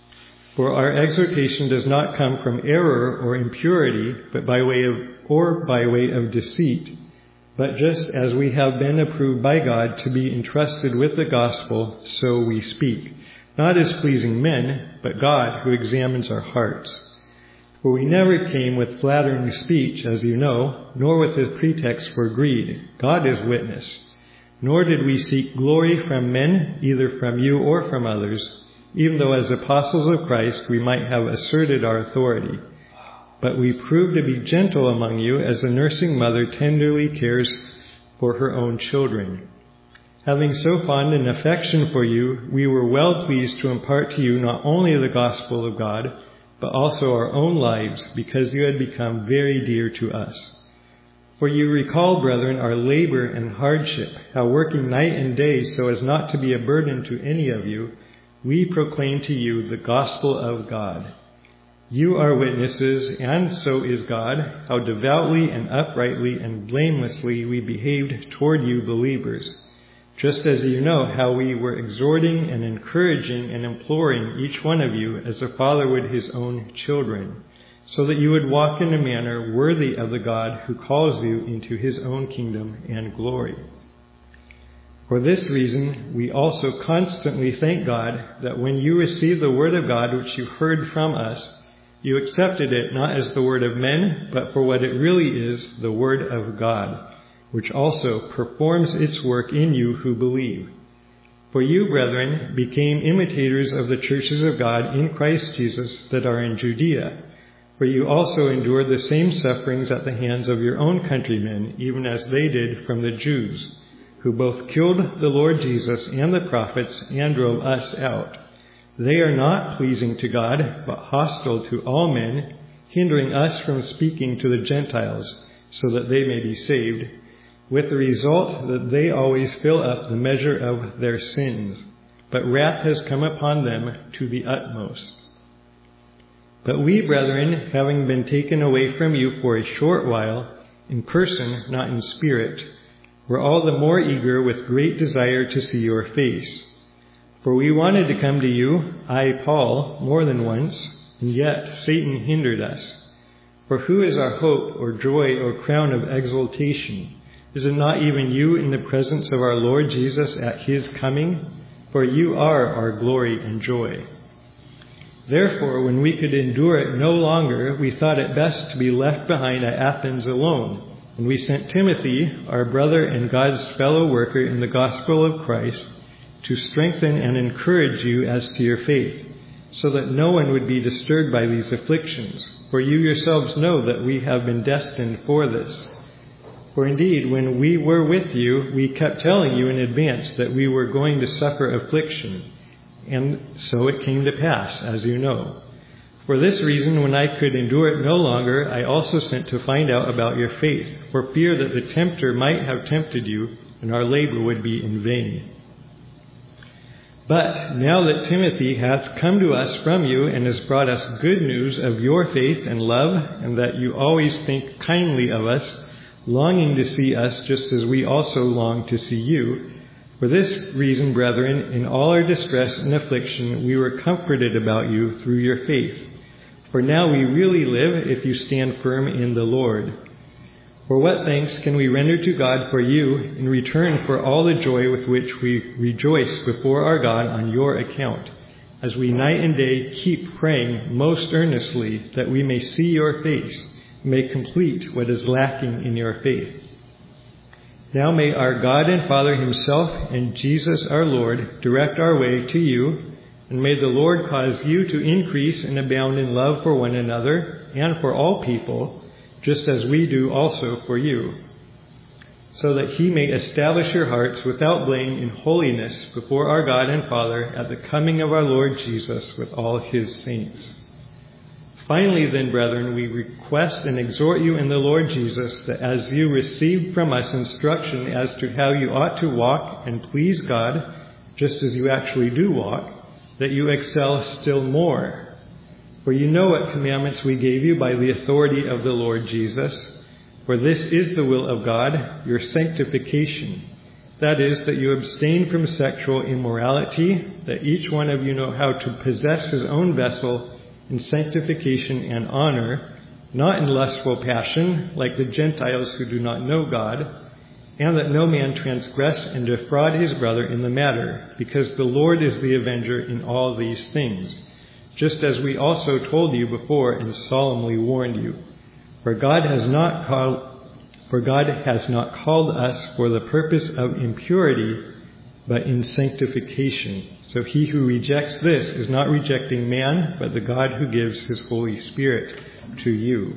Speaker 1: For our exhortation does not come from error or impurity, but by way of, or by way of deceit. But just as we have been approved by God to be entrusted with the gospel, so we speak, not as pleasing men, but God who examines our hearts. For we never came with flattering speech, as you know, nor with a pretext for greed. God is witness. Nor did we seek glory from men, either from you or from others, even though as apostles of Christ we might have asserted our authority. But we proved to be gentle among you, as a nursing mother tenderly cares for her own children. Having so fond an affection for you, we were well pleased to impart to you not only the gospel of God, but also our own lives, because you had become very dear to us. For you recall, brethren, our labor and hardship, how working night and day so as not to be a burden to any of you, we proclaim to you the gospel of God. You are witnesses, and so is God, how devoutly and uprightly and blamelessly we behaved toward you believers, just as you know how we were exhorting and encouraging and imploring each one of you as a father would his own children, so that you would walk in a manner worthy of the God who calls you into His own kingdom and glory. For this reason, we also constantly thank God that when you received the word of God which you heard from us, you accepted it not as the word of men, but for what it really is, the word of God, which also performs its work in you who believe. For you, brethren, became imitators of the churches of God in Christ Jesus that are in Judea, for you also endured the same sufferings at the hands of your own countrymen, even as they did from the Jews, who both killed the Lord Jesus and the prophets and drove us out. They are not pleasing to God, but hostile to all men, hindering us from speaking to the Gentiles, so that they may be saved, with the result that they always fill up the measure of their sins. But wrath has come upon them to the utmost. But we, brethren, having been taken away from you for a short while, in person, not in spirit, were all the more eager with great desire to see your face. For we wanted to come to you, I, Paul, more than once, and yet Satan hindered us. For who is our hope or joy or crown of exaltation? Is it not even you in the presence of our Lord Jesus at his coming? For you are our glory and joy. Therefore, when we could endure it no longer, we thought it best to be left behind at Athens alone. And we sent Timothy, our brother and God's fellow worker in the gospel of Christ, to strengthen and encourage you as to your faith, so that no one would be disturbed by these afflictions. For you yourselves know that we have been destined for this. For indeed, when we were with you, we kept telling you in advance that we were going to suffer affliction. And so it came to pass, as you know. For this reason, when I could endure it no longer, I also sent to find out about your faith, for fear that the tempter might have tempted you, and our labor would be in vain. But now that Timothy hath come to us from you and has brought us good news of your faith and love, and that you always think kindly of us, longing to see us just as we also long to see you, for this reason, brethren, in all our distress and affliction, we were comforted about you through your faith. For now we really live if you stand firm in the Lord. For what thanks can we render to God for you in return for all the joy with which we rejoice before our God on your account, as we night and day keep praying most earnestly that we may see your face, and may complete what is lacking in your faith. Now may our God and Father himself and Jesus our Lord direct our way to you, and may the Lord cause you to increase and abound in love for one another and for all people, just as we do also for you, so that he may establish your hearts without blame in holiness before our God and Father at the coming of our Lord Jesus with all his saints. Finally then, brethren, we request and exhort you in the Lord Jesus that as you received from us instruction as to how you ought to walk and please God, just as you actually do walk, that you excel still more. For you know what commandments we gave you by the authority of the Lord Jesus. For this is the will of God, your sanctification. That is, that you abstain from sexual immorality, that each one of you know how to possess his own vessel in sanctification and honor, not in lustful passion, like the Gentiles who do not know God, and that no man transgress and defraud his brother in the matter, because the Lord is the avenger in all these things, just as we also told you before and solemnly warned you. For God has not called, for God has not called us for the purpose of impurity, but in sanctification. So he who rejects this is not rejecting man, but the God who gives his Holy Spirit to you.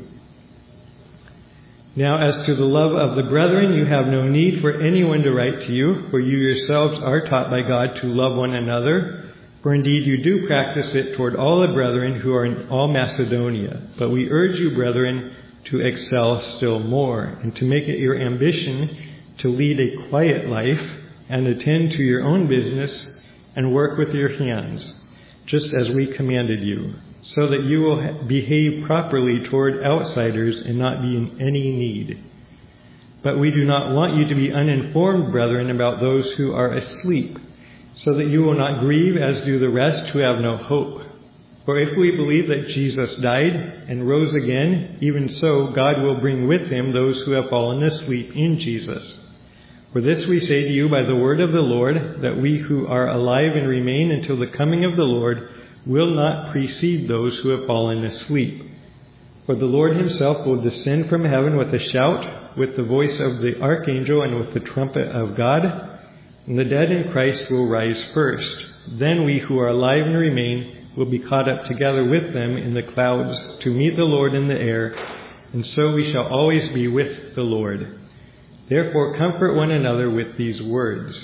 Speaker 1: Now as to the love of the brethren, you have no need for anyone to write to you, for you yourselves are taught by God to love one another. For indeed you do practice it toward all the brethren who are in all Macedonia. But we urge you, brethren, to excel still more, and to make it your ambition to lead a quiet life, and attend to your own business, and work with your hands, just as we commanded you, so that you will behave properly toward outsiders and not be in any need. But we do not want you to be uninformed, brethren, about those who are asleep, so that you will not grieve as do the rest who have no hope. For if we believe that Jesus died and rose again, even so God will bring with him those who have fallen asleep in Jesus. For this we say to you by the word of the Lord, that we who are alive and remain until the coming of the Lord will not precede those who have fallen asleep. For the Lord himself will descend from heaven with a shout, with the voice of the archangel, and with the trumpet of God, and the dead in Christ will rise first. Then we who are alive and remain will be caught up together with them in the clouds to meet the Lord in the air, and so we shall always be with the Lord. Therefore comfort one another with these words.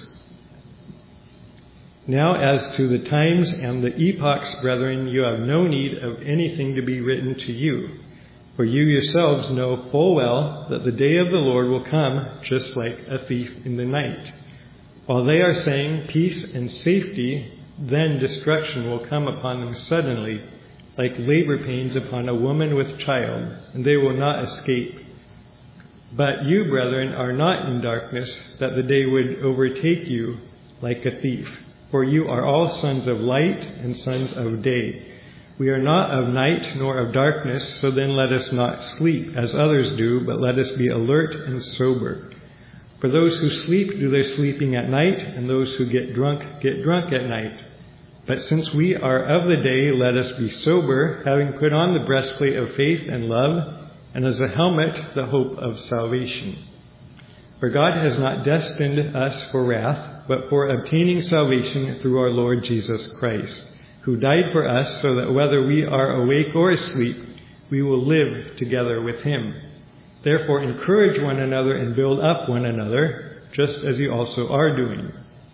Speaker 1: Now as to the times and the epochs, brethren, you have no need of anything to be written to you. For you yourselves know full well that the day of the Lord will come just like a thief in the night. While they are saying peace and safety, then destruction will come upon them suddenly, like labor pains upon a woman with child, and they will not escape. But you, brethren, are not in darkness, that the day would overtake you like a thief. For you are all sons of light and sons of day. We are not of night nor of darkness, so then let us not sleep as others do, but let us be alert and sober. For those who sleep do their sleeping at night, and those who get drunk get drunk at night. But since we are of the day, let us be sober, having put on the breastplate of faith and love, and as a helmet, the hope of salvation. For God has not destined us for wrath, but for obtaining salvation through our Lord Jesus Christ, who died for us, so that whether we are awake or asleep, we will live together with him. Therefore encourage one another and build up one another, just as you also are doing.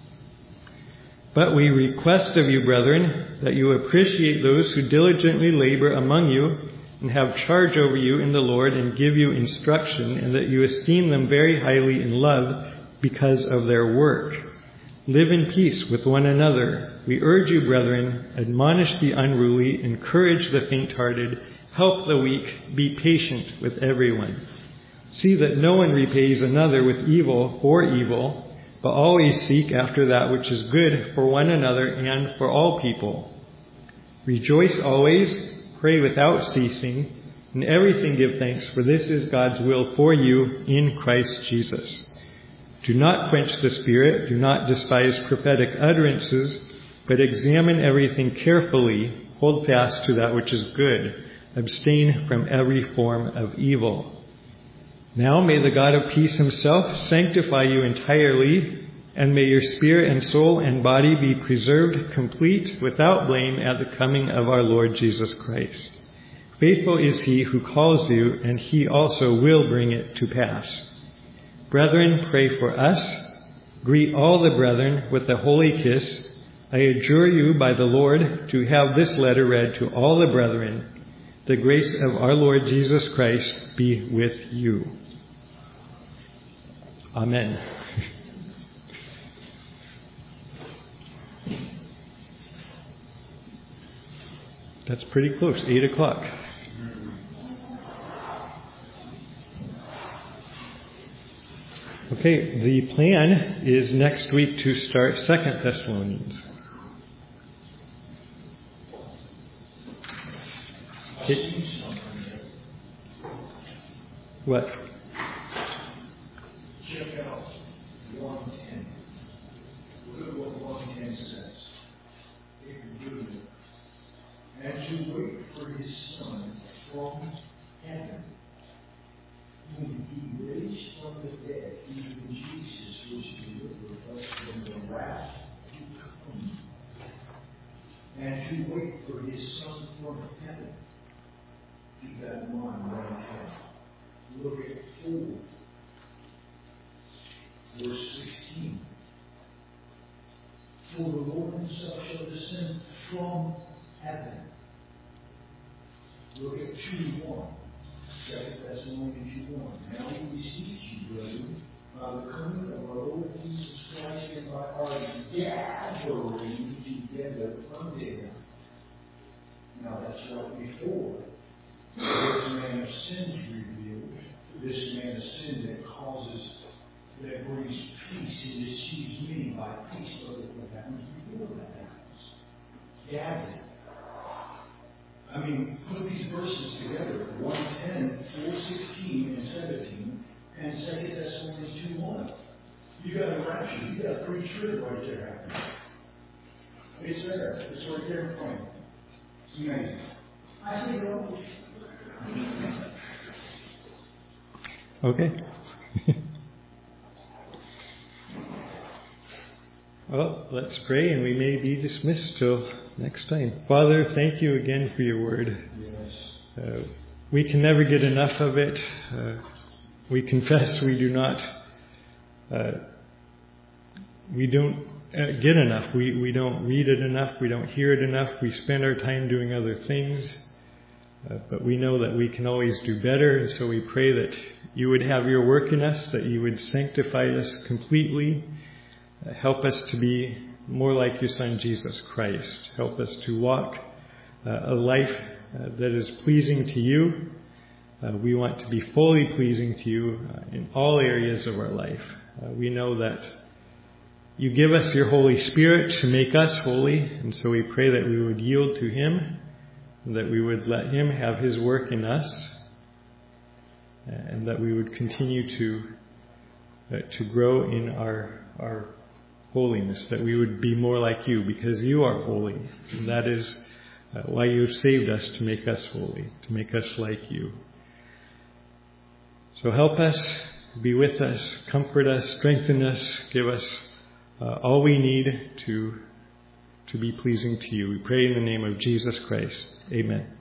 Speaker 1: But we request of you, brethren, that you appreciate those who diligently labor among you and have charge over you in the Lord and give you instruction, and that you esteem them very highly in love because of their work. Live in peace with one another. We urge you, brethren, admonish the unruly, encourage the faint-hearted, help the weak, be patient with everyone. See that no one repays another with evil for evil, but always seek after that which is good for one another and for all people. Rejoice always, pray without ceasing, in everything give thanks, for this is God's will for you in Christ Jesus. Do not quench the Spirit, do not despise prophetic utterances, but examine everything carefully, hold fast to that which is good, abstain from every form of evil. Now may the God of peace himself sanctify you entirely, and may your spirit and soul and body be preserved complete without blame at the coming of our Lord Jesus Christ. Faithful is he who calls you, and he also will bring it to pass. Brethren, pray for us. Greet all the brethren with a holy kiss. I adjure you by the Lord to have this letter read to all the brethren. The grace of our Lord Jesus Christ be with you. Amen. That's pretty close, eight o'clock. Okay, the plan is next week to start Second Thessalonians. It, what?
Speaker 3: Check out one ten. Look at what one ten says. If you do it. And to wait for his Son from heaven, whom he raised from the dead, even Jesus, which delivered us from the wrath to come. And to wait for his Son from heaven. Keep that in mind, one ten. Look at four. Verse sixteen. For the Lord himself shall descend from heaven. Look at two one. Second Thessalonians two one. Now we beseech you, brethren, by the coming of our Lord Jesus Christ and by our gathering together unto him. Now that's right before this man of sin is revealed. This man of sin that causes, that brings peace. He deceives me by peace. But look what happens before that happens. Gathering. I mean, put these verses together, one ten, four sixteen, and seventeen, and Second Thessalonians two one. You got a rapture, you got a pre-trib right there happening. It's there. It's right there in front of you. It's amazing. I say, no.
Speaker 1: Okay. Well, let's pray, and we may be dismissed till next time. Father, thank you again for your word.
Speaker 3: Yes.
Speaker 1: Uh, we can never get enough of it. Uh, we confess we do not, uh, we don't uh, get enough. We, we don't read it enough. We don't hear it enough. We spend our time doing other things. Uh, but we know that we can always do better. And so we pray that you would have your work in us, that you would sanctify us completely. Uh, help us to be more like your Son, Jesus Christ. Help us to walk uh, a life uh, that is pleasing to you. Uh, we want to be fully pleasing to you uh, in all areas of our life. Uh, we know that you give us your Holy Spirit to make us holy, and so we pray that we would yield to Him, and that we would let Him have His work in us, and that we would continue to uh, to grow in our our holiness, that we would be more like you, because you are holy, and that is uh, why you have saved us, to make us holy, to make us like you. So help us, be with us, comfort us, strengthen us, give us uh, all we need to to be pleasing to you. We pray in the name of Jesus Christ. Amen.